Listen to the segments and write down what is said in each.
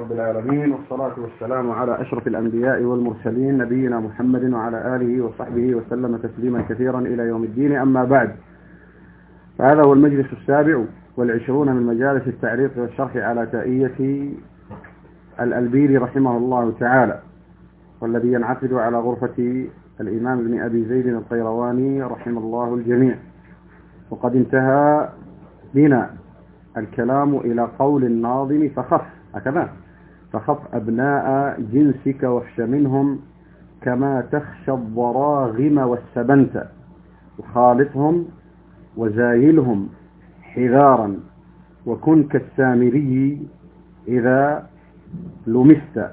رب العالمين، والصلاة والسلام على أشرف الأنبياء والمرسلين نبينا محمد وعلى آله وصحبه وسلم تسليما كثيرا إلى يوم الدين. أما بعد، فهذا هو المجلس 27 من مجالس التعريف والشرح على تائية الألبيري رحمه الله تعالى، والذي ينعقد على غرفة الإمام ابن أبي زيد القيرواني رحمه الله الجميع. وقد انتهى بنا الكلام إلى قول الناظم فخف أبناء جنسك واخش منهم كما تخشى الضراغم والسبنت، وخالطهم وزايلهم حذارا وكن كالسامري إذا لمست.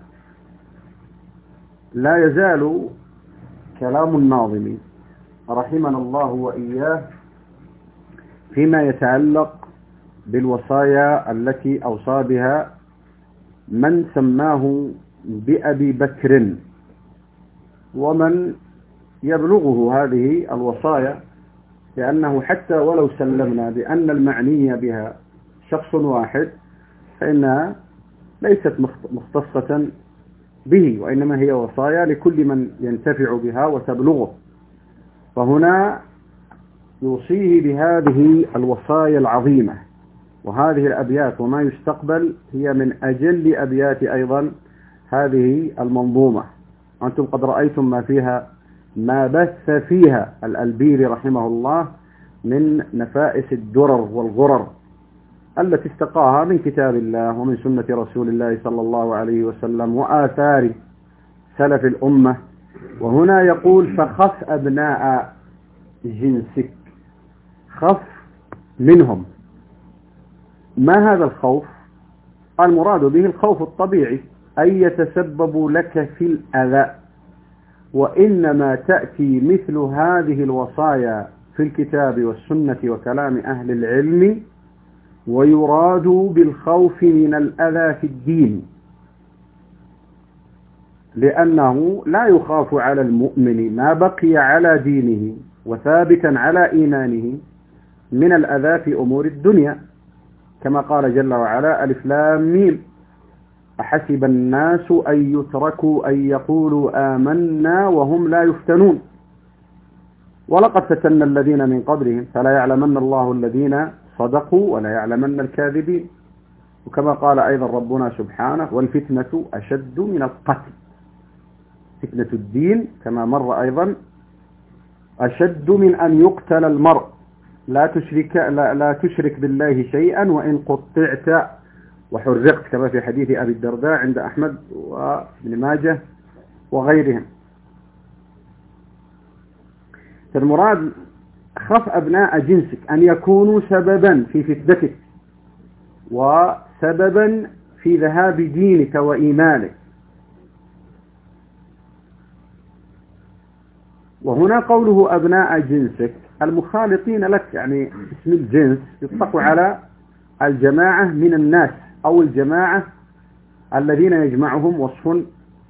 لا يزال كلام الناظم رحمنا الله وإياه فيما يتعلق بالوصايا التي أوصى بها من سماه بأبي بكر، ومن يبلغه هذه الوصايا، لأنه حتى ولو سلمنا بأن المعني بها شخص واحد فإنها ليست مختصة به، وإنما هي وصايا لكل من ينتفع بها وتبلغه. فهنا يوصيه بهذه الوصايا العظيمة، وهذه الأبيات وما يستقبل هي من أجل أبيات أيضا هذه المنظومة. أنتم قد رأيتم ما بث فيها الألبيري رحمه الله من نفائس الدرر والغرر التي استقاها من كتاب الله ومن سنة رسول الله صلى الله عليه وسلم وآثار سلف الأمة. وهنا يقول فخف أبناء جنسك، خف منهم. ما هذا الخوف؟ المراد به الخوف الطبيعي، أي يتسبب لك في الأذى، وإنما تأتي مثل هذه الوصايا في الكتاب والسنة وكلام أهل العلم، ويراد بالخوف من الأذى في الدين، لأنه لا يخاف على المؤمن ما بقي على دينه وثابتا على إيمانه من الأذى في أمور الدنيا، كما قال جل وعلا: ألف لام ميم أحسب الناس أن يتركوا أن يقولوا آمنا وهم لا يفتنون ولقد فتنا الذين من قبلهم فلا يعلمن الله الذين صدقوا ولا يعلمن الكاذبين. وكما قال أيضا ربنا سبحانه: والفتنة أشد من القتل. فتنة الدين كما مر أيضا أشد من أن يقتل المرء. لا تشرك بالله شيئا وإن قطعت وحرقت، كما في حديث أبي الدرداء عند أحمد وابن ماجه وغيرهم. فالمراد خف أبناء جنسك أن يكونوا سببا في فتنتك وسببا في ذهاب دينك وإيمانك. وهنا قوله أبناء جنسك المخالطين لك، يعني اسم الجنس يطلق على الجماعة من الناس أو الجماعة الذين يجمعهم وصف،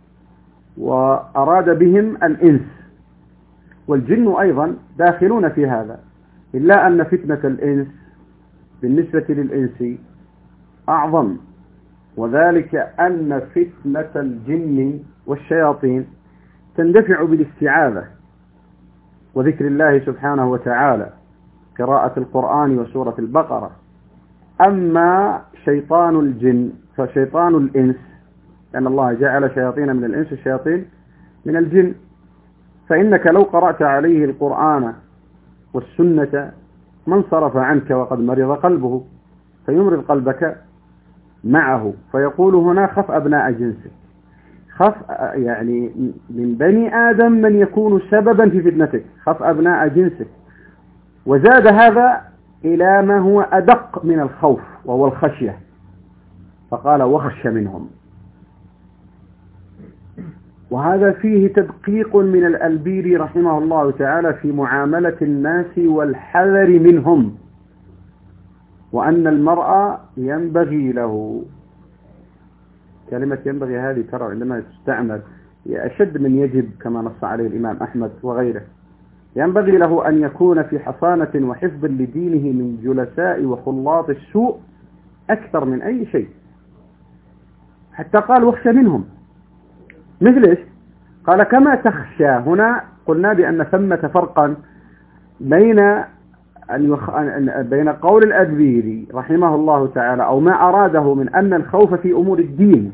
وأراد بهم الإنس، والجن أيضا داخلون في هذا، إلا أن فتنة الإنس بالنسبة للإنس أعظم، وذلك أن فتنة الجن والشياطين تندفع بالاستعاذة وذكر الله سبحانه وتعالى، قراءة القرآن وسورة البقرة. أما شيطان الجن فشيطان الإنس، لأن الله جعل شياطين من الإنس والشياطين من الجن، فإنك لو قرأت عليه القرآن والسنة ما انصرف عنك وقد مرض قلبه، فيمرض قلبك معه. فيقول هنا خف أبناء جنسك، خف يعني من بني آدم من يكون سببا في فتنتك، خف أبناء جنسك. وزاد هذا إلى ما هو أدق من الخوف وهو الخشية، فقال واخش منهم. وهذا فيه تدقيق من الألبيري رحمه الله تعالى في معاملة الناس والحذر منهم، وأن المرء ينبغي له، كلمة ينبغي هذه ترى عندما تستعمل أشد من يجب كما نص عليه الإمام أحمد وغيره. ينبغي له أن يكون في حصانة وحفظ لدينه من جلساء وخلاط السوء أكثر من أي شيء، حتى قال واخشى منهم. مثل إيش؟ قال كما تخشى. هنا قلنا بأن ثمة فرقا بين بين قول الأدبيري رحمه الله تعالى أو ما أراده من أن الخوف في أمور الدين،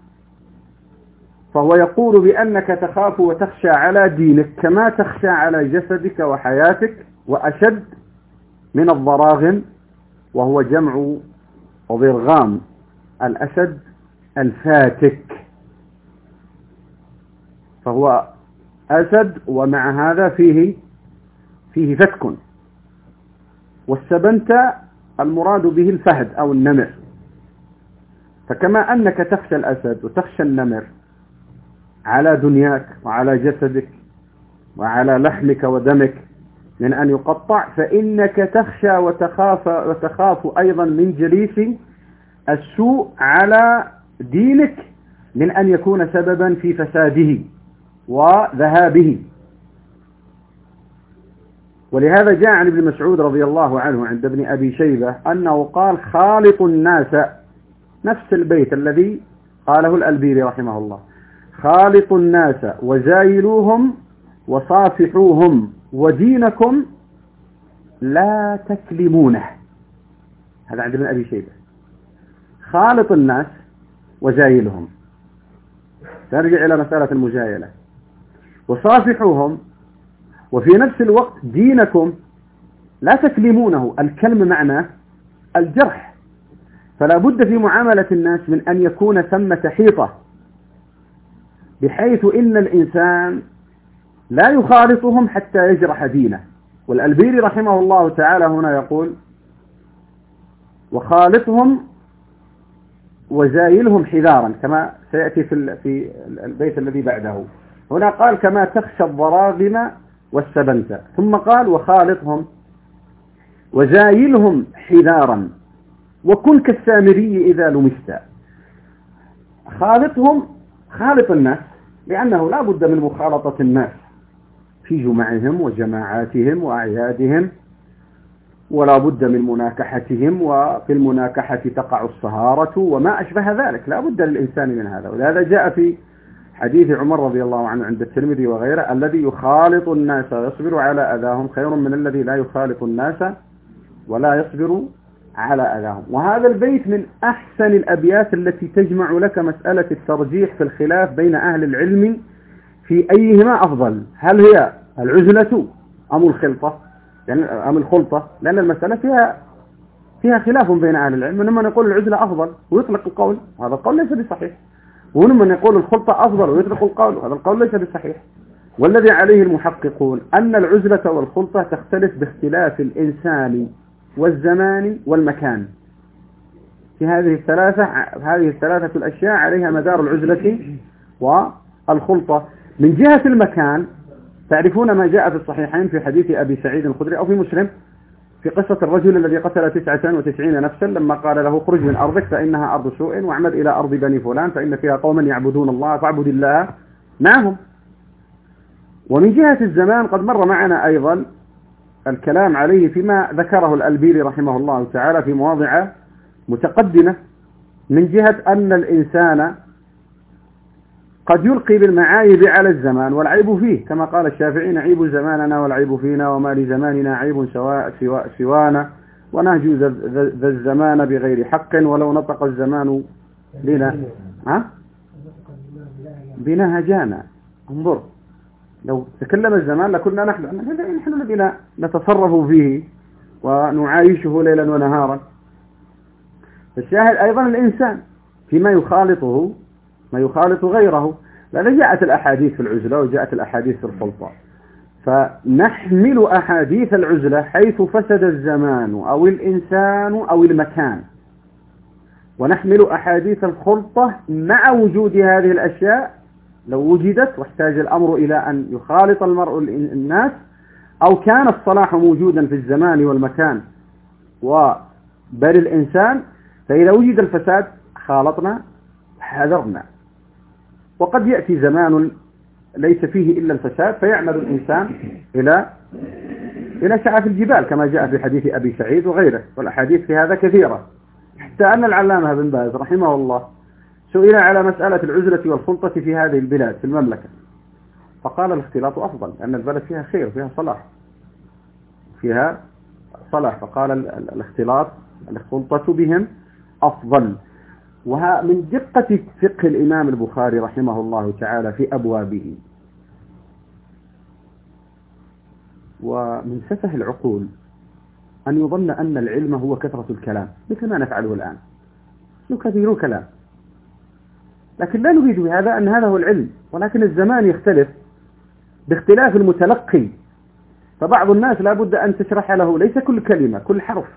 فهو يقول بأنك تخاف وتخشى على دينك كما تخشى على جسدك وحياتك، وأشد من الضراغم، وهو جمع ضرغام، الأسد الفاتك، فهو أسد ومع هذا فيه فتك. والسبنت المراد به الفهد أو النمر. فكما أنك تخشى الأسد وتخشى النمر على دنياك وعلى جسدك وعلى لحمك ودمك من أن يقطع، فإنك تخشى وتخاف أيضا من جليس السوء على دينك من أن يكون سببا في فساده وذهابه. ولهذا جاء عن ابن مسعود رضي الله عنه عند ابن أبي شيبة أنه قال خالط الناس، نفس البيت الذي قاله الألبيري رحمه الله، خالط الناس وزايلوهم وصافحوهم ودينكم لا تكلمونه. هذا عند ابن أبي شيبة. خالط الناس وزايلهم، ترجع إلى مسألة المجايلة، وصافحوهم، وفي نفس الوقت دينكم لا تكلمونه. الكلم معناه الجرح، فلا بد في معاملة الناس من أن يكون ثمة حيطة، بحيث إن الإنسان لا يخالطهم حتى يجرح دينه. والألبيري رحمه الله تعالى هنا يقول وخالطهم وزايلهم حذارا، كما سيأتي في البيت الذي بعده. هنا قال كما تخشى الضراغم والسبنت، ثم قال وخالطهم وزايلهم حذارا وكن كالسامري إذا لمست. خالطهم، خالط الناس، لأنه لا بد من مخالطة الناس في جمعهم وجماعاتهم وأعيادهم، ولا بد من مناكحتهم، وفي المناكحة تقع الصهارة وما أشبه ذلك، لا بد للإنسان من هذا. ولهذا جاء في حديث عمر رضي الله عنه عند الترمذي وغيره الذي يخالط الناس ويصبر على أذاهم خير من الذي لا يخالط الناس ولا يصبر على أذاهم. وهذا البيت من أحسن الأبيات التي تجمع لك مسألة الترجيح في الخلاف بين أهل العلم في أيهما أفضل، هل هي العزلة أم الخلطة، يعني أم الخلطة، لأن المسألة فيها خلاف بين أهل العلم. منهم من يقول العزلة أفضل ويطلق القول، هذا القول ليس بصحيح، ومنهم من يقول الخلطة أفضل ويطلق القول، هذا القول ليس بصحيح. والذي عليه المحققون أن العزلة والخلطة تختلف باختلاف الإنسان والزمان والمكان. في هذه الثلاثة الأشياء عليها مدار العزلة والخلطة. من جهة المكان تعرفون ما جاء في الصحيحين في حديث أبي سعيد الخدري أو في مسلم في قصة الرجل الذي قتل 99 نفسا لما قال له خرج من أرضك فإنها أرض سوء واعمد إلى أرض بني فلان فإن فيها قوما يعبدون الله فاعبد الله معهم. ومن جهة الزمان قد مر معنا أيضا الكلام عليه فيما ذكره الألبيري رحمه الله تعالى في مواضع متقدمة، من جهة أن الإنسان قد يلقي بالمعايب على الزمان والعيب فيه، كما قال الشافعي نعيب زماننا والعيب فينا وما لزماننا عيب سوانا ونهجو ذا الزمان بغير حق ولو نطق الزمان بنا هجانا. انظر، لو تكلم الزمان لكنا نحن الذين نتصرف فيه ونعايشه ليلا ونهارا. فالشاهد أيضا الإنسان فيما يخالطه ما يخالط غيره، لأن جاءت الأحاديث في العزلة وجاءت الأحاديث في الخلطة، فنحمل أحاديث العزلة حيث فسد الزمان أو الإنسان أو المكان، ونحمل أحاديث الخلطة مع وجود هذه الأشياء لو وجدت واحتاج الأمر إلى أن يخالط المرء الناس أو كان الصلاح موجودا في الزمان والمكان وبل الإنسان، فإذا وجد الفساد خالطنا حذرنا. وقد يأتي زمان ليس فيه إلا الفساد فيعمل الإنسان إلى شعف الجبال كما جاء في حديث أبي سعيد وغيره، والأحاديث في هذا كثيرة، حتى أن العلامة بن باز رحمه الله سئل على مسألة العزلة والخلطة في هذه البلاد في المملكة، فقال الاختلاط أفضل لأن البلد فيها خير وفيها صلاح، فقال الاختلاط الخلطة بهم أفضل. ومن دقة فقه الإمام البخاري رحمه الله تعالى في أبوابه، ومن سفه العقول أن يظن أن العلم هو كثرة الكلام مثل ما نفعله الآن، نكثر كلام، لكن لا نريد بهذا أن هذا هو العلم، ولكن الزمان يختلف باختلاف المتلقي، فبعض الناس لا بد أن تشرح له ليس كل كلمة كل حرف،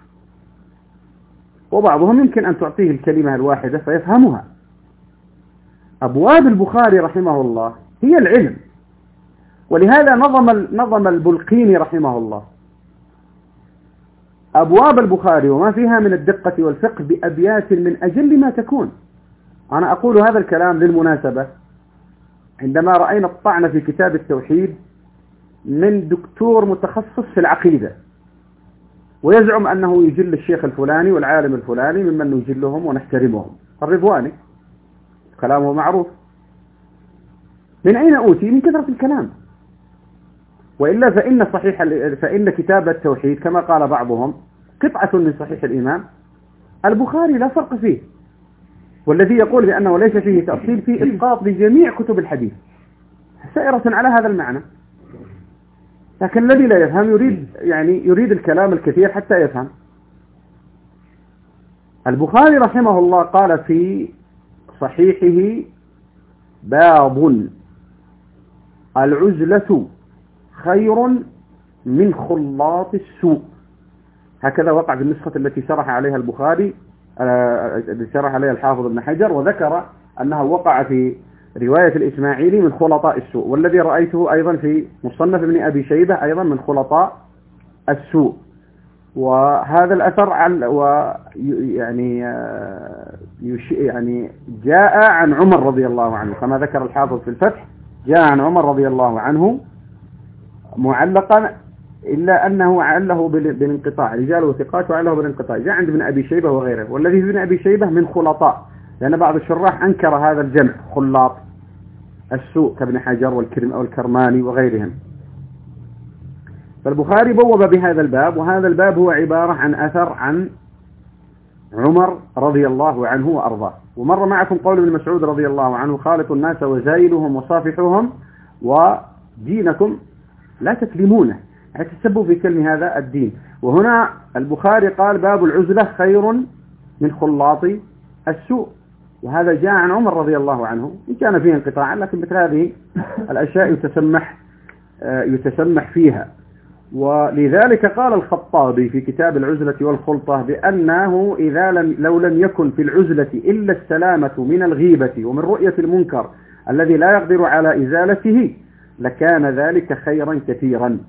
وبعضهم يمكن أن تعطيه الكلمة الواحدة فيفهمها. أبواب البخاري رحمه الله هي العلم، ولهذا نظم البلقيني رحمه الله أبواب البخاري وما فيها من الدقة والفقه بأبيات من أجل ما تكون. أنا أقول هذا الكلام للمناسبة عندما رأينا الطعن في كتاب التوحيد من دكتور متخصص في العقيدة، ويزعم أنه يجل الشيخ الفلاني والعالم الفلاني ممن نجلهم ونحترمهم، الرضواني كلامه معروف. من أين أوتي؟ من كثرة الكلام. وإلا فإن كتاب التوحيد كما قال بعضهم قطعة من صحيح الإمام البخاري لا فرق فيه، والذي يقول بأنه ليس فيه تأصيل فيه إسقاط لجميع كتب الحديث سائرة على هذا المعنى. لكن الذي لا يفهم يريد الكلام الكثير حتى يفهم. البخاري رحمه الله قال في صحيحه: باب العزلة خير من خلاط السوء. هكذا وقع في النسخة التي شرح عليها البخاري، شرح عليها الحافظ ابن حجر، وذكر أنه وقع في رواية الإسماعيلي من خلطاء السوء، والذي رأيته أيضا في مصنف ابن أبي شيبة أيضا من خلطاء السوء. وهذا الأثر يعني جاء عن عمر رضي الله عنه كما ذكر الحافظ في الفتح، جاء عن عمر رضي الله عنه معلقا، إلا أنه عله بالانقطاع، رجاله ثقات وعله بالانقطاع، جاء عند ابن أبي شيبة وغيره. والذي في ابن أبي شيبة من خلطاء، لأن بعض الشراح أنكر هذا الجمع خلاط السوء كابن حجر والكرماني وغيرهم. فالبخاري بوب بهذا الباب، وهذا الباب هو عبارة عن أثر عن عمر رضي الله عنه وأرضاه. ومر معكم قول ابن مسعود رضي الله عنه: خالطوا الناس وزايلهم وصافحوهم ودينكم لا تكلمونه، يعني تسبوا في كلم هذا الدين. وهنا البخاري قال: باب العزلة خير من خلاط السوء، وهذا جاء عن عمر رضي الله عنه، إن كان فيه انقطاع، لكن مثل هذه الأشياء يتسمح فيها. ولذلك قال الخطابي في كتاب العزلة والخلطة بأنه لو لم يكن في العزلة إلا السلامة من الغيبة ومن رؤية المنكر الذي لا يقدر على إزالته لكان ذلك خيرا كثيرا،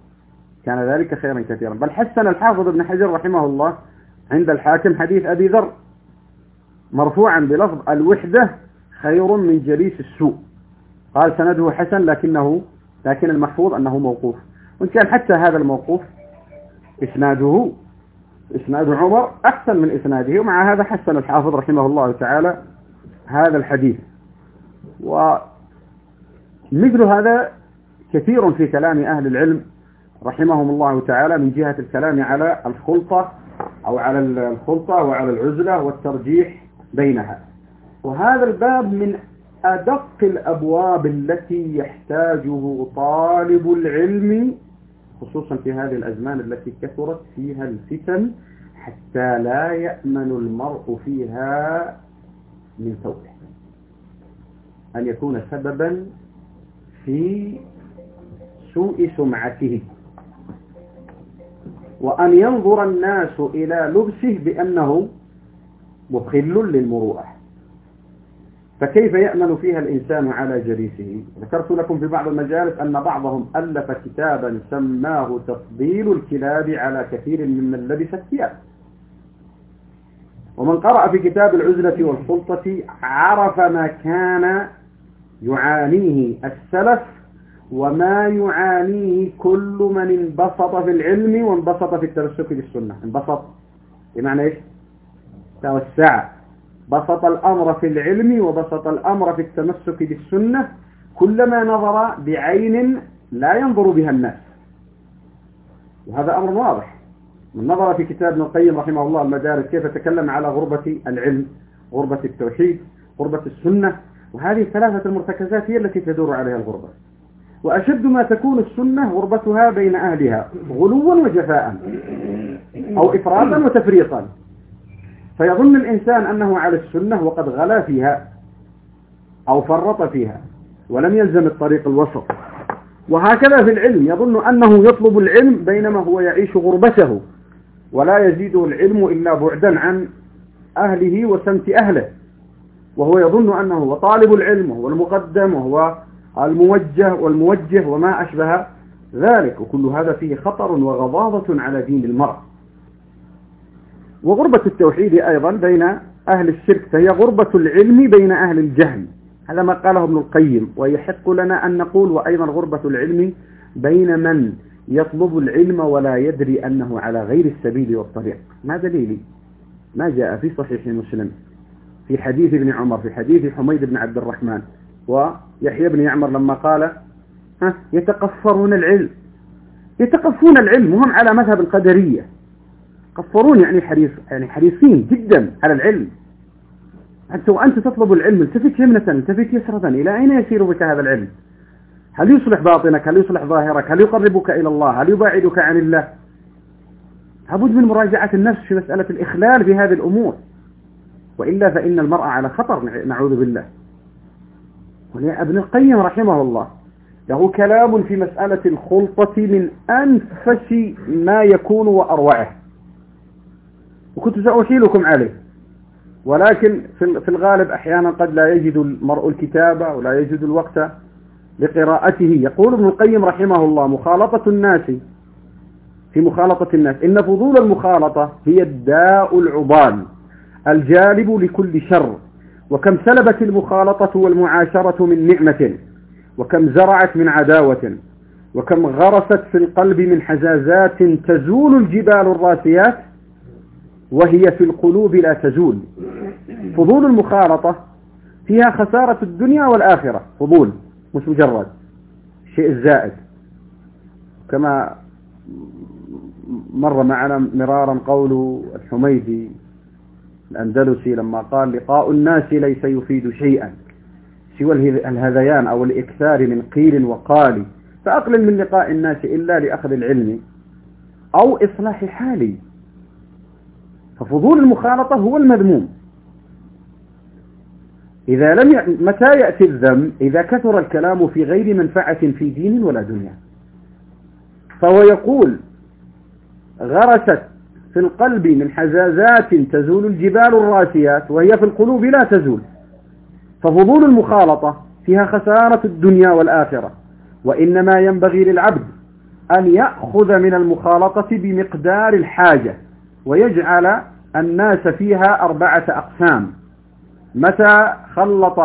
بل حسن الحافظ ابن حجر رحمه الله عند الحاكم حديث أبي ذر مرفوعا بلفظ: الوحدة خير من جليس السوء. قال سنده حسن، لكن المحفوظ أنه موقوف، وإن كان حتى هذا الموقوف إسناد عمر أحسن من إسناده، ومع هذا حسن الحافظ رحمه الله تعالى هذا الحديث. ومثل هذا كثير في كلام أهل العلم رحمهم الله تعالى من جهة الكلام على الخلطة وعلى العزلة والترجيح بينها. وهذا الباب من أدق الأبواب التي يحتاجه طالب العلم، خصوصا في هذه الأزمان التي كثرت فيها الفتن، حتى لا يأمن المرء فيها من ثوبه أن يكون سببا في سوء سمعته، وأن ينظر الناس إلى لبسه بأنه مخل للمروءة. فكيف يأمن فيها الإنسان على جليسه؟ ذكرت لكم في بعض المجالس أن بعضهم ألف كتابا سماه تفضيل الكلاب على كثير ممن لبس الثياب. ومن قرأ في كتاب العزلة والخلطة عرف ما كان يعانيه السلف وما يعانيه كل من انبسط في العلم وانبسط في التمسك بالسنة. انبسط بمعنى ايش؟ توسع، بسط الأمر في العلم وبسط الأمر في التمسك بالسنة كلما نظر بعين لا ينظر بها الناس. وهذا أمر واضح. من نظر في كتاب ابن القيم رحمه الله المدارس كيف تكلم على غربة العلم، غربة التوحيد، غربة السنة، وهذه الثلاثة المرتكزات هي التي تدور عليها الغربة. وأشد ما تكون السنة غربتها بين أهلها غلوا وجفاء أو إفراطا وتفريطا، فيظن الإنسان أنه على السنة وقد غلا فيها أو فرط فيها ولم يلزم الطريق الوسط. وهكذا في العلم يظن أنه يطلب العلم بينما هو يعيش غربته، ولا يزيده العلم إلا بعدا عن أهله وسمت أهله، وهو يظن أنه هو طالب العلم وهو المقدم وهو الموجه وما أشبه ذلك، وكل هذا فيه خطر وغضاضة على دين المرء. وغربة التوحيد أيضا بين أهل الشرك فهي غربة العلم بين أهل الجهل، هذا ما قاله ابن القيم. ويحق لنا أن نقول وأيضا غربة العلم بين من يطلب العلم ولا يدري أنه على غير السبيل والطريق. ما دليلي؟ ما جاء في صحيح مسلم في حديث ابن عمر، في حديث حميد بن عبد الرحمن ويحيى بن يعمر لما قال يتقفرون العلم، يتقفون العلم وهم على مذهب القدرية. قفرون يعني حريصين جدا على العلم. وأنت تطلب العلم التفت يمنة التفت يسرة، إلى أين يسير بك هذا العلم؟ هل يصلح باطنك؟ هل يصلح ظاهرك؟ هل يقربك إلى الله؟ هل يباعدك عن الله؟ لابد من مراجعة النفس في مسألة الإخلال في هذه الأمور، وإلا فإن المرء على خطر نعوذ بالله. ابن القيم رحمه الله له كلام في مسألة الخلطة من أنفس ما يكون وأروعه، وكنت سأحيلكم عليه، ولكن في الغالب أحيانا قد لا يجد المرء الكتابة ولا يجد الوقت لقراءته. يقول ابن القيم رحمه الله مخالطة الناس إن فضول المخالطة هي الداء العضال الجالب لكل شر، وكم سلبت المخالطة والمعاشرة من نعمة، وكم زرعت من عداوة، وكم غرست في القلب من حزازات تزول الجبال الراسيات وهي في القلوب لا تزول. فضول المخالطة فيها خسارة الدنيا والآخرة، فضول مش مجرد شيء الزائد، كما مر معنا مرارا قول الحميدي الأندلسي لما قال لقاء الناس ليس يفيد شيئا سوى الهذيان أو الإكثار من قيل وقال، فأقلل من لقاء الناس إلا لأخذ العلم أو إصلاح حالي. ففضول المخالطة هو المذموم. متى يأتي الذم؟ إذا كثر الكلام في غير منفعة في دين ولا دنيا. فهو يقول غرست في القلب من حزازات تزول الجبال الراسيات وهي في القلوب لا تزول. ففضول المخالطة فيها خسارة الدنيا والآخرة، وإنما ينبغي للعبد أن يأخذ من المخالطة بمقدار الحاجة، ويجعل الناس فيها 4 أقسام. متى خلط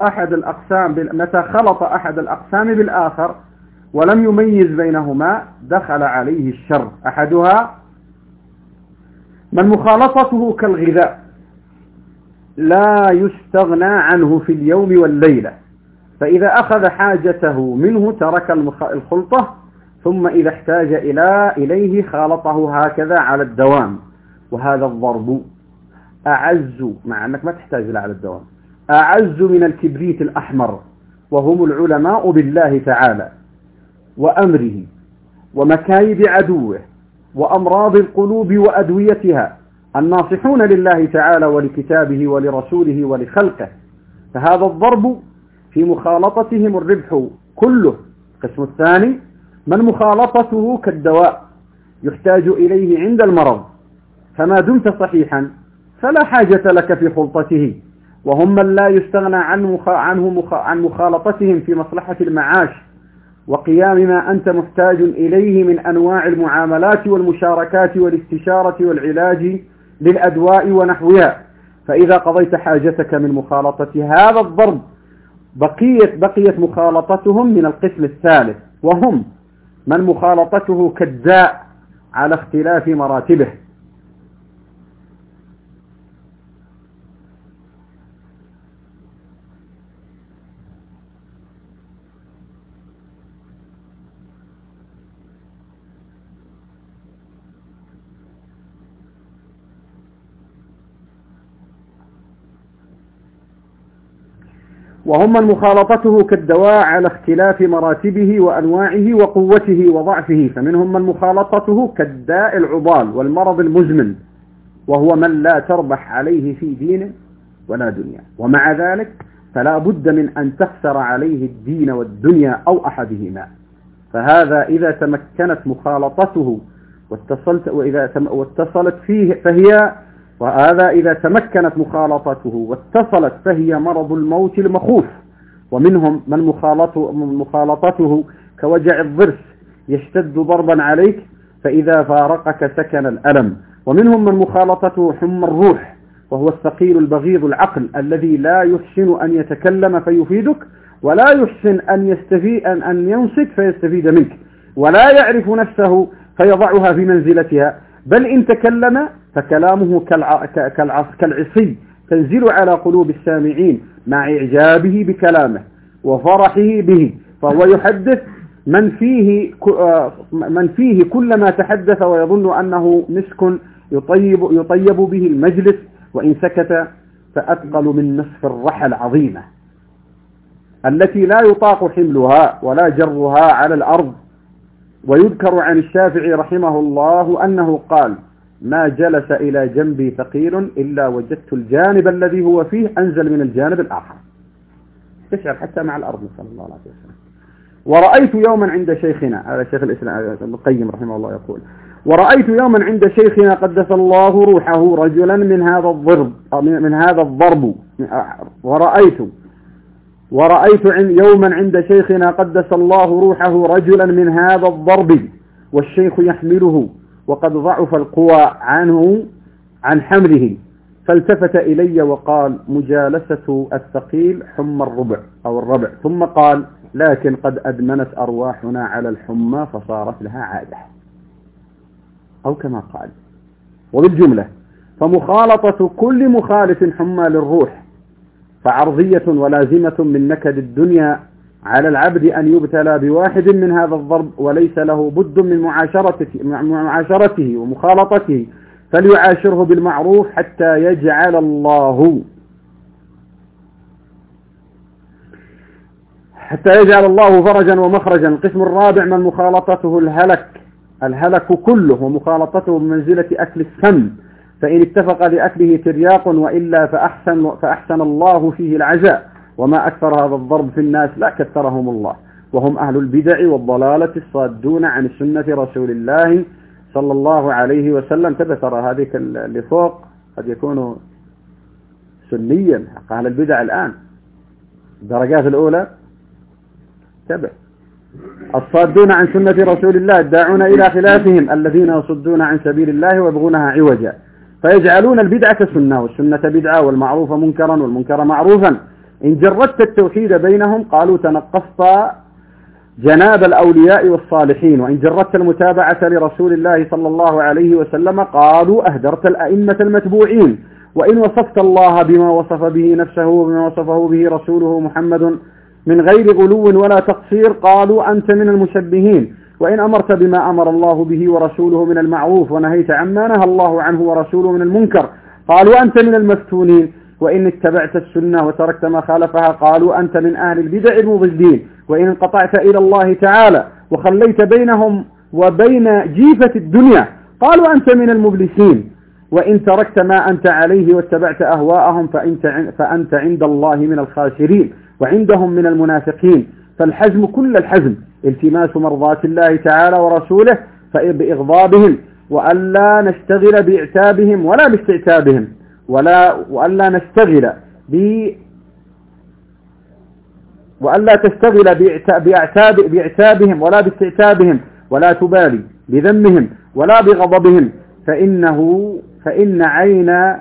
أحد الأقسام بالآخر ولم يميز بينهما دخل عليه الشر. أحدها من مخالطته كالغذاء لا يستغنى عنه في اليوم والليلة، فإذا أخذ حاجته منه ترك الخلطة، ثم إذا احتاج إليه خالطه هكذا على الدوام. وهذا الضرب أعز، مع أنك ما تحتاج له على الدوام، أعز من الكبريت الأحمر، وهم العلماء بالله تعالى وأمره ومكايد عدوه وأمراض القلوب وأدويتها، الناصحون لله تعالى ولكتابه ولرسوله ولخلقه. فهذا الضرب في مخالطتهم الربح كله. القسم الثاني من مخالطته كالدواء يحتاج إليه عند المرض، فما دمت صحيحا فلا حاجة لك في خلطته. وهم من لا يستغنى عن مخالطتهم في مصلحة المعاش وقيام ما أنت محتاج إليه من أنواع المعاملات والمشاركات والاستشارة والعلاج للأدواء ونحوها. فإذا قضيت حاجتك من مخالطة هذا الضرب بقيت مخالطتهم من القسم الثالث، وهم من مخالطته كالداء على اختلاف مراتبه. وهم من مخالطته كالدواء على اختلاف مراتبه وأنواعه وقوته وضعفه، فمنهم من مخالطته كالداء العضال والمرض المزمن، وهو من لا تربح عليه في دين ولا دنيا، ومع ذلك فلا بد من أن تخسر عليه الدين والدنيا أو أحدهما. فهذا إذا تمكنت مخالطته واتصلت فيه فهي، وهذا إذا تمكنت مخالطته واتصلت فهي مرض الموت المخوف. ومنهم من مخالطته كوجع الضرس يشتد ضربا عليك، فإذا فارقك سكن الألم. ومنهم من مخالطته حمى الروح، وهو الثقيل البغيض العقل الذي لا يحسن أن يتكلم فيفيدك، ولا يحسن أن ينصت فيستفيد منك، ولا يعرف نفسه فيضعها في منزلتها، بل إن تكلم فكلامه كالعصي تنزل على قلوب السامعين مع إعجابه بكلامه وفرحه به، فهو يحدث من فيه كلما تحدث ويظن أنه مسك يطيب به المجلس، وإن سكت فأثقل من نصف الرحى العظيمة التي لا يطاق حملها ولا جرها على الأرض. ويذكر عن الشافعي رحمه الله أنه قال: ما جلس إلى جنبي ثقيل إلا وجدت الجانب الذي هو فيه أنزل من الجانب الآخر. تشعر حتى مع الأرض، صلى الله عليه وسلم. ورأيت يوما عند شيخنا، هذا شيخ الإسلام ابن القيم رحمه الله يقول: ورأيت يوما عند شيخنا قدس الله روحه رجلا من هذا الضرب ورأيت يوما عند شيخنا قدس الله روحه رجلا من هذا الضرب والشيخ يحمله وقد ضعف القوى عن حمله، فالتفت إلي وقال: مجالسة الثقيل حمى الربع، ثم قال: لكن قد أدمنت أرواحنا على الحمى فصارت لها عادة، أو كما قال. وبالجملة فمخالطة كل مخالف حمى للروح فعرضية ولازمة من نكد الدنيا على العبد أن يبتلى بواحد من هذا الضرب، وليس له بد من معاشرته ومخالطته، فليعاشره بالمعروف حتى يجعل الله فرجا ومخرجا. القسم الرابع من مخالطته الهلك كله، ومخالطته بمنزلة أكل السم، فإن اتفق لأكله ترياق وإلا فأحسن الله فيه العزاء. وما أكثر هذا الضرب في الناس، لا كثرهم الله، وهم أهل البدع والضلالة الصادون عن سنة رسول الله صلى الله عليه وسلم. ترى هذه اللي فوق قد يكون سنيا، أهل البدع الآن الدرجات الأولى تبع الصادون عن سنة رسول الله الداعون إلى خلافهم الذين يصدون عن سبيل الله ويبغونها عوجا، فيجعلون البدعة سنة والسنة بدعة والمعروف منكرا والمنكر معروفا. إن جردت التوحيد بينهم قالوا تنقصت جناب الأولياء والصالحين، وإن جردت المتابعة لرسول الله صلى الله عليه وسلم قالوا أهدرت الأئمة المتبوعين، وإن وصفت الله بما وصف به نفسه وبما وصفه به رسوله محمد من غير غلو ولا تقصير قالوا أنت من المشبهين، وإن أمرت بما أمر الله به ورسوله من المعروف ونهيت عما نهى الله عنه ورسوله من المنكر قالوا أنت من المفتونين، وإن اتبعت السنة وتركت ما خالفها قالوا أنت من أهل البدع المضلين، وإن انقطعت إلى الله تعالى وخليت بينهم وبين جيفة الدنيا قالوا أنت من المبلسين، وإن تركت ما أنت عليه واتبعت أهواءهم فأنت عند الله من الخاسرين وعندهم من المنافقين. فالحزم كل الحزم التماس مرضات الله تعالى ورسوله بإغضابهم، وألا نشتغل بإعتابهم ولا باستعتابهم، وألا تشتغل بإعتابهم ولا باستعتابهم، ولا تبالي بذمهم ولا بغضبهم، فإن عين.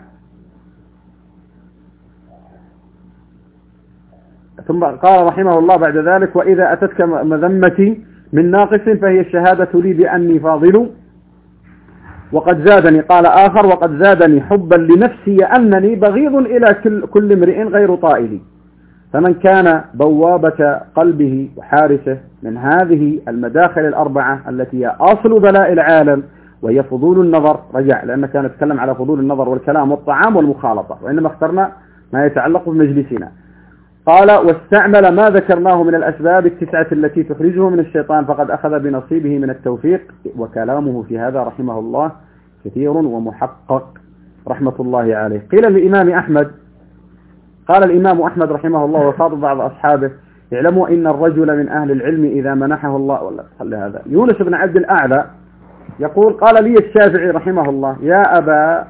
ثم قال رحمه الله بعد ذلك: وإذا أتتك مذمتي من ناقص فهي الشهادة لي بأني فاضل، وقد زادني، قال آخر: وقد زادني حبا لنفسي أنني بغيض إلى كل امرئ غير طائلي. فمن كان بوابة قلبه وحارسه من هذه المداخل الأربعة التي هي أصل بلاء العالم وهي فضول النظر، رجع لأن كان نتكلم على فضول النظر والكلام والطعام والمخالطة، وإنما اخترنا ما يتعلق بمجلسنا. قال واستعمل ما ذكرناه من الأسباب التسعة التي تخرجه من الشيطان فقد أخذ بنصيبه من التوفيق. وكلامه في هذا رحمه الله كثير ومحقق رحمة الله عليه. قيل للإمام أحمد، قال الإمام أحمد رحمه الله وخاطب بعض أصحابه: اعلموا إن الرجل من أهل العلم إذا منحه الله، ولا خلي هذا، يونس بن عبد الأعلى يقول: قال لي الشافعي رحمه الله: يا أبا،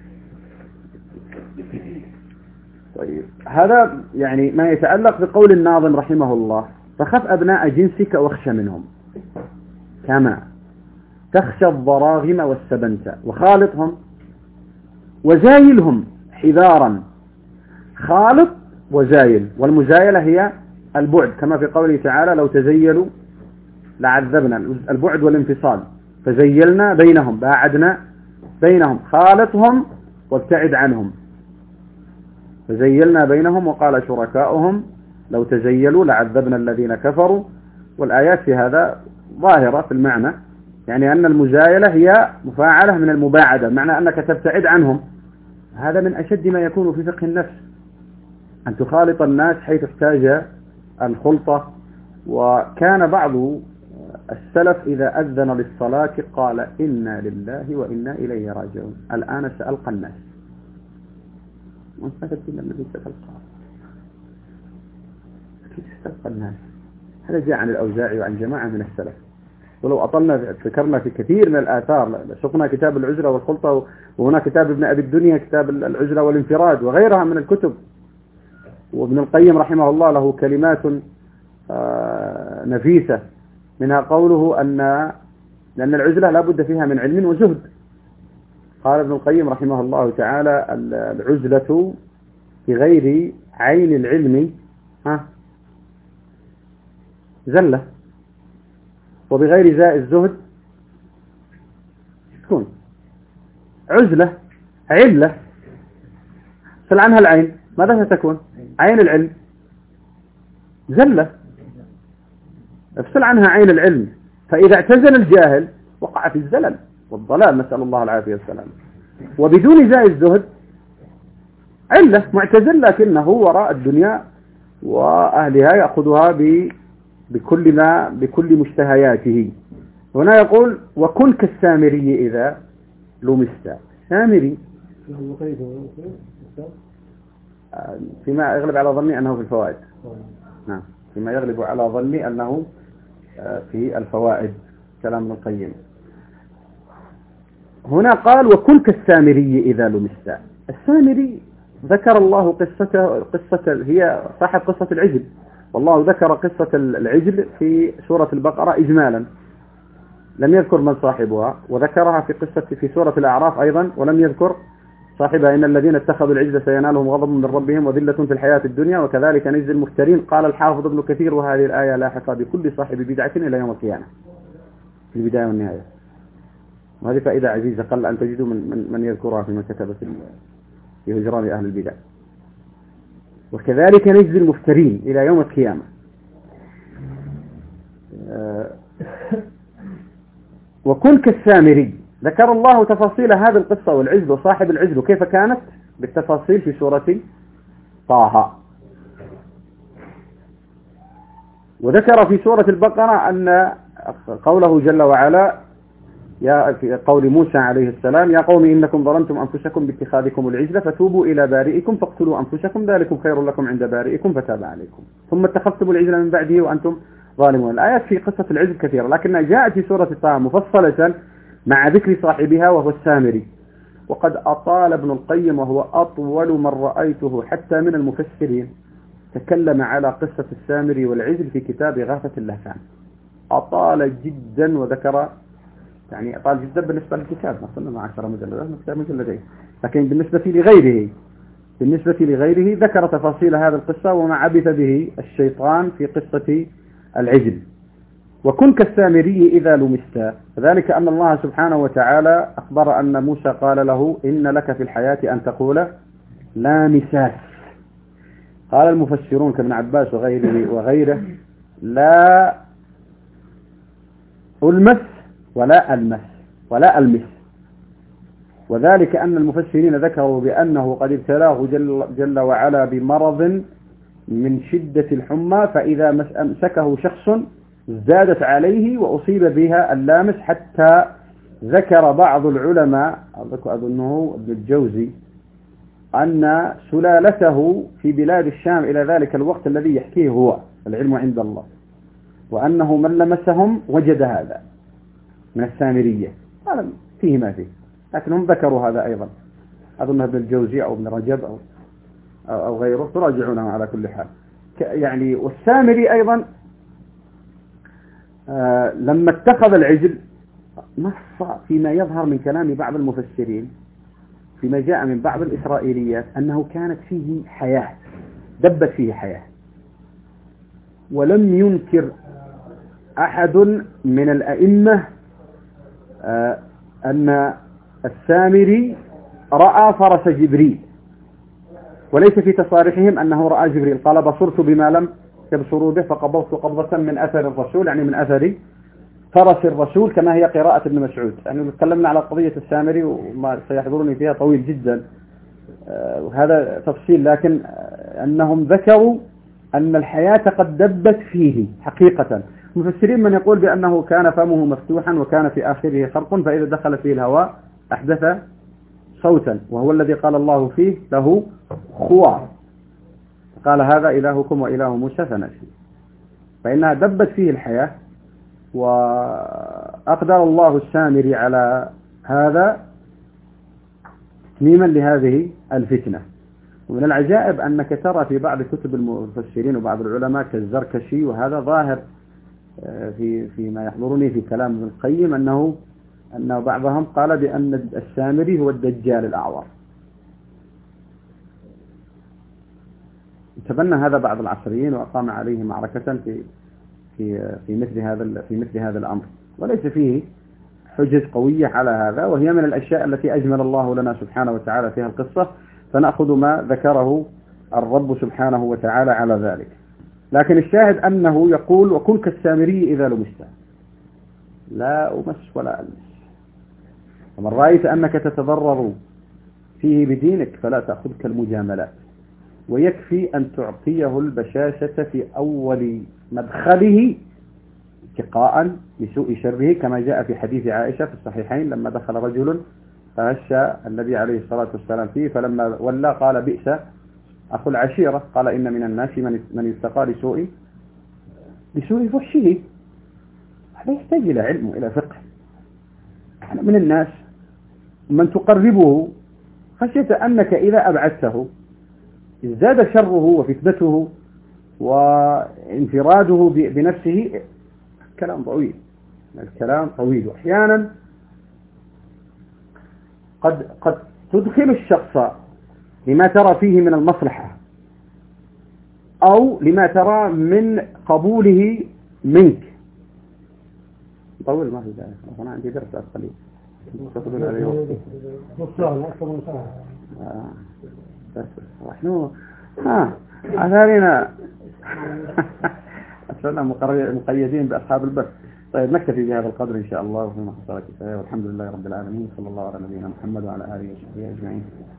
طيب هذا يعني ما يتعلق بقول الناظم رحمه الله: فخف أبناء جنسك واخشى منهم كما تخشى الضراغم والسبنت وخالطهم وزايلهم حذارا. خالط وزايل، والمزايلة هي البعد، كما في قوله تعالى: لو تزيلوا لعذبنا، البعد والانفصال، فزيلنا بينهم، باعدنا بينهم. خالطهم وابتعد عنهم، فزيلنا بينهم. وقال شركاؤهم: لو تزيلوا لعذبنا الذين كفروا. والآيات في هذا ظاهرة في المعنى، يعني أن المزايلة هي مفاعلة من المباعدة، معنى أنك تبتعد عنهم. هذا من أشد ما يكون في فقه النفس، أن تخالط الناس حيث احتاج الخلطة. وكان بعض السلف إذا أذن للصلاة قال: إنا لله وإنا إليه راجعون، الآن سألقى الناس. وانت ما تبتين الذي ستلقى، كيف ستلقى الناس؟ هذا جاء عن الأوزاعي وعن جماعة من السلف. ولو أطلنا ذكرنا في كثير من الآثار، شفنا كتاب العزلة والخلطة، وهنا كتاب ابن أبي الدنيا كتاب العزلة والانفراد، وغيرها من الكتب. وابن القيم رحمه الله له كلمات نفيسة، منها قوله لأن العزلة لا بد فيها من علم وزهد. قال ابن القيم رحمه الله تعالى: العزلة بغير عين العلم زلة، وبغير زاء الزهد تكون عزلة علة. فل عنها العين ماذا ستكون؟ عين العلم زلة. افصل عنها عين العلم، فإذا اعتزل الجاهل وقع في الزلل والضلال، نسأل الله العافية والسلام. وبدون زاء الزهد علة، معتزل لكنه وراء الدنيا وأهلها، يأخذها بكل مشتهياته. هنا يقول: وكن كالسامري إذا لمست. سامري فيما يغلب على ظني أنه في الفوائد. نعم، فيما يغلب على ظني أنه في الفوائد، كلام ابن القيم. هنا قال: وكن كالسامري إذا لمست. السامري ذكر الله قصة هي صاحب قصة العجل، والله ذكر قصة العجل في سورة البقرة إجمالا، لم يذكر من صاحبها، وذكرها في سورة الأعراف أيضا، ولم يذكر صاحبها: إن الذين اتخذوا العجل سينالهم غضب من ربهم وذلة في الحياة الدنيا وكذلك نجزي المفترين. قال الحافظ ابن كثير: وهذه الآية لاحقة بكل صاحب بدعة إلى يوم القيامة، في البداية والنهاية. وهذه فائدة عزيزة قل أن تجدوا من يذكرها فيما كتب في هجران أهل البدع. وكذلك نجزي المفترين إلى يوم القيامة. وكن كالسامري. ذكر الله تفاصيل هذه القصة والعجل وصاحب العجل كيف كانت بالتفاصيل في سورة طه. وذكر في سورة البقرة أن قوله جل وعلا في قول موسى عليه السلام: يا قوم إنكم ظلمتم أنفسكم باتخاذكم العجل فتوبوا إلى بارئكم فاقتلوا أنفسكم ذلكم خير لكم عند بارئكم فتاب عليكم ثم اتخذتم العجل من بعده وأنتم ظالمون. الآيات في قصة العجل كثيرة، لكنها جاءت في سورة طه مفصلة مع ذكر صاحبها وهو السامري. وقد أطال ابن القيم، وهو أطول من رأيته حتى من المفسرين، تكلم على قصة السامري والعجل في كتاب غاثة اللهفان. أطال جدا، وذكر يعني أطال جدا بالنسبة للكتاب، مثلا مع 10 مجلدات، كتاب مجلدين، لكن بالنسبة لغيره ذكر تفاصيل هذه القصة وما عبث به الشيطان في قصة العجل. وكن كالسامري إذا لمست، ذلك أن الله سبحانه وتعالى أخبر أن موسى قال له: إن لك في الحياة أن تقول لا مساس. قال المفسرون كابن عباس وغيره: لا ألمس ولا ألمس ولا ألمس. وذلك أن المفسرين ذكروا بأنه قد ابتلاه جل وعلا بمرض من شدة الحمى، فإذا أمسكه شخص زادت عليه وأصيب بها اللامس، حتى ذكر بعض العلماء أظنه ابن الجوزي أن سلالته في بلاد الشام إلى ذلك الوقت الذي يحكيه هو العلم عند الله، وأنه من لمسهم وجد هذا من السامرية. هذا فيه ما فيه، لكنهم ذكروا هذا أيضا، أظن ابن الجوزي أو ابن رجب أو غيره، تراجعونه على كل حال. يعني والسامري أيضا لما اتخذ العجل نص فيما يظهر من كلام بعض المفسرين فيما جاء من بعض الإسرائيليات أنه كانت فيه حياة، دبت فيه حياة، ولم ينكر أحد من الأئمة أن السامري رأى فرس جبريل، وليس في تصاريحهم أنه رأى جبريل. قال بصرت بما لم يبصروا به فقبضت قبضة من أثر الرسول، يعني من أثر فرس الرسول، كما هي قراءة ابن مسعود. يعني تكلمنا على قضية السامري وما سيحضرني فيها طويل جدا، وهذا تفصيل، لكن أنهم ذكروا أن الحياة قد دبت فيه حقيقة. مفسرين من يقول بأنه كان فمه مفتوحا وكان في آخره خرق، فإذا دخل فيه الهواء أحدث صوتا، وهو الذي قال الله فيه له خوار، قال هذا إلهكم وإله موسى فنسي، فإنها دبت فيه الحياة. وأقدر الله السامري على هذا تتميما لهذه الفتنة. ومن العجائب أنك ترى في بعض كتب المفسرين وبعض العلماء كالزركشي، وهذا ظاهر فيما يحضرني في كلام ابن القيم، أنه بعضهم قال بأن السامري هو الدجال الأعور. تبنى هذا بعض العصريين وأقام عليه معركة في مثل هذا الأمر، وليس فيه حجج قوية على هذا، وهي من الأشياء التي أجمل الله لنا سبحانه وتعالى فيها القصة، فنأخذ ما ذكره الرب سبحانه وتعالى على ذلك. لكن الشاهد أنه يقول وكن كالسامري إذا لمست، لا أمس ولا ألمس، ومن رأيت أنك تتضرر فيه بدينك فلا تأخذك المجاملات، ويكفي أن تعطيه البشاشة في أول مدخله اتقاء لسوء شره، كما جاء في حديث عائشة في الصحيحين لما دخل رجل فهش النبي عليه الصلاة والسلام فيه، فلما ولى قال بئس أخو العشيرة، قال إن من الناس من يستقى لسوء فحشه. هذا يحتاج إلى علم وإلى فقه. من الناس من تقربه خشية أنك إذا أبعدته ازداد شره وفتنته وانفراده بنفسه. الكلام طويل، وأحيانا قد تدخل الشخص لما ترى فيه من المصلحة أو لما ترى من قبوله منك. طول ما في ذلك، أنا عندي درس قليل تقولون عليه بس رحنوه أثارنا أسألنا مقيدين بأصحاب البث. طيب نكتفي بهذا القدر إن شاء الله، وفيما حصل كفاية، والحمد لله رب العالمين، صلى الله على نبينا محمد وعلى آله وصحبه أجمعين.